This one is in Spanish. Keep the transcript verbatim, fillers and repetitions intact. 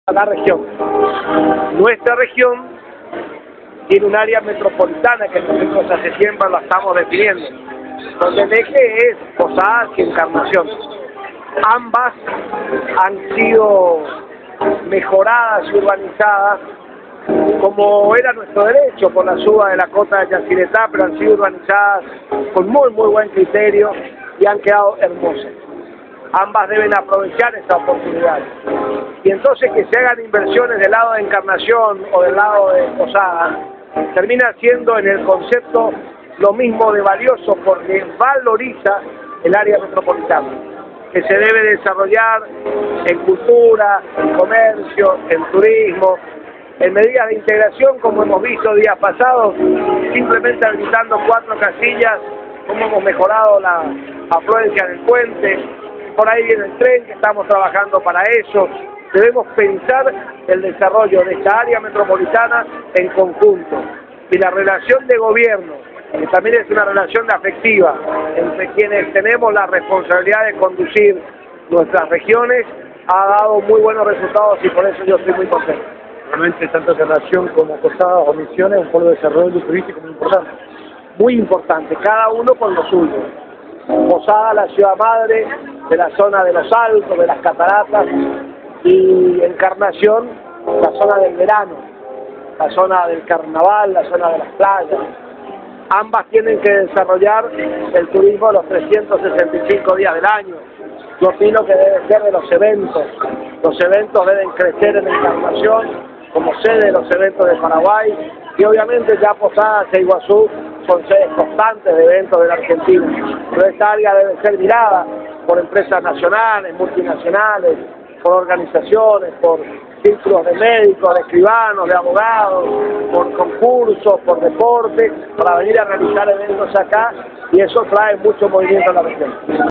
la región. Nuestra región tiene un área metropolitana que nosotros hace tiempo la estamos definiendo, donde el eje es Posadas y Encarnación. Ambas han sido mejoradas y urbanizadas como era nuestro derecho por la suba de la cota de Yacyretá, pero han sido urbanizadas con muy muy buen criterio y han quedado hermosas. Ambas deben aprovechar esta oportunidad. Y entonces que se hagan inversiones del lado de Encarnación o del lado de Posadas, termina siendo en el concepto lo mismo de valioso porque valoriza el área metropolitana, que se debe desarrollar en cultura, en comercio, en turismo, en medidas de integración como hemos visto días pasados, simplemente habilitando cuatro casillas, como hemos mejorado la afluencia del puente. Por ahí viene el tren, que estamos trabajando para eso. Debemos pensar el desarrollo de esta área metropolitana en conjunto. Y la relación de gobierno, que también es una relación afectiva entre quienes tenemos la responsabilidad de conducir nuestras regiones, ha dado muy buenos resultados y por eso yo estoy muy contento. Realmente tanto Encarnación como Posadas o Misiones es un polo de desarrollo turístico muy importante. Muy importante, cada uno con lo suyo. Posadas, la ciudad madre de la zona de los Altos, de las cataratas, y Encarnación, la zona del verano, la zona del carnaval, la zona de las playas. Ambas tienen que desarrollar el turismo los trescientos sesenta y cinco días del año. Yo opino que debe ser de los eventos. Los eventos deben crecer en Encarnación como sede de los eventos de Paraguay, y obviamente ya Posadas e Iguazú son sedes constantes de eventos de la Argentina. Pero esta área debe ser mirada por empresas nacionales, multinacionales, por organizaciones, por círculos de médicos, de escribanos, de abogados, por concursos, por deporte, para venir a realizar eventos acá, y eso trae mucho movimiento a la región.